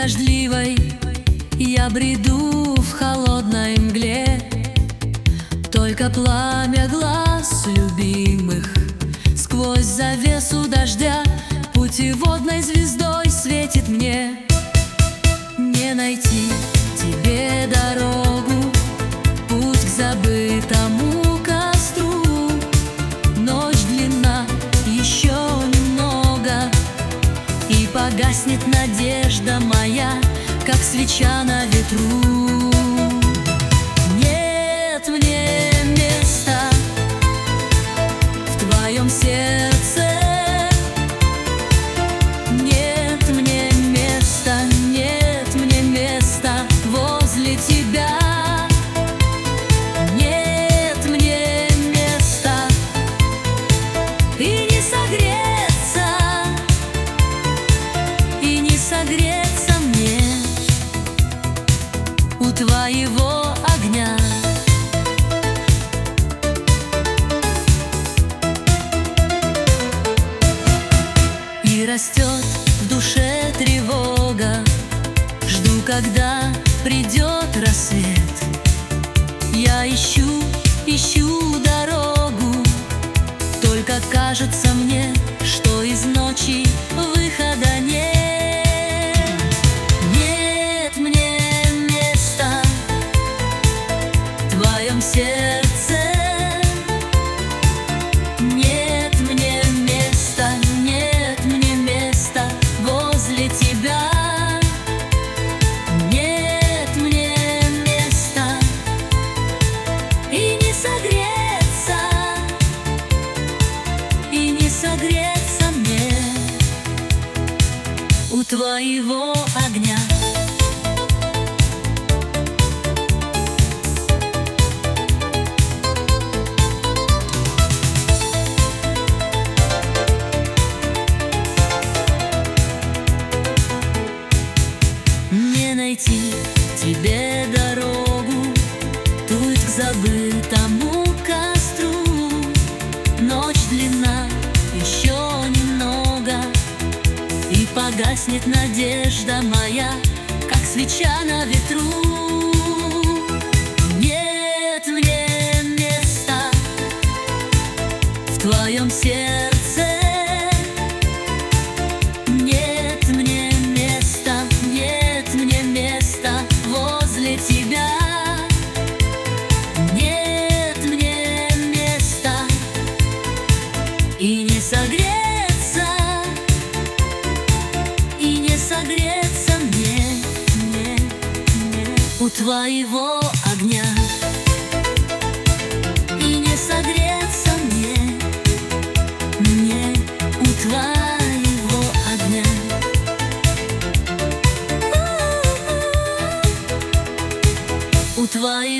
дождливой я бреду в холодной мгле. Только пламя глаз любимых сквозь завесу дождя путеводной звездой светит мне. Не найти тебе дорогу, путь к забытому костру. Ночь длинна, еще немного, и погаснет надежда моя, как свеча на ветру. Нет мне места в твоем сердце, нет мне места, нет мне места возле тебя. Нет мне места, и не согреться, и не согреться мне у твоего огня. И растет в душе тревога, жду, когда придет рассвет. Я ищу, ищу дорогу, только кажется мне, что из ночи выхода нет. Нет мне места в твоем сердце, нет мне места, нет мне места возле тебя. Нет мне места, и не согреться, и не согреться мне у твоего огня. Не найти тебе дорогу, путь к забытому костру. Ночь длинна, еще немного, и погаснет надежда моя, как свеча на ветру. Нет мне места в твоем сердце, нет мне места, нет мне места возле тебя. Нет мне места, и не согреться, и не согреться мне у твоего огня. И не согреться мне у твоего огня. У твоего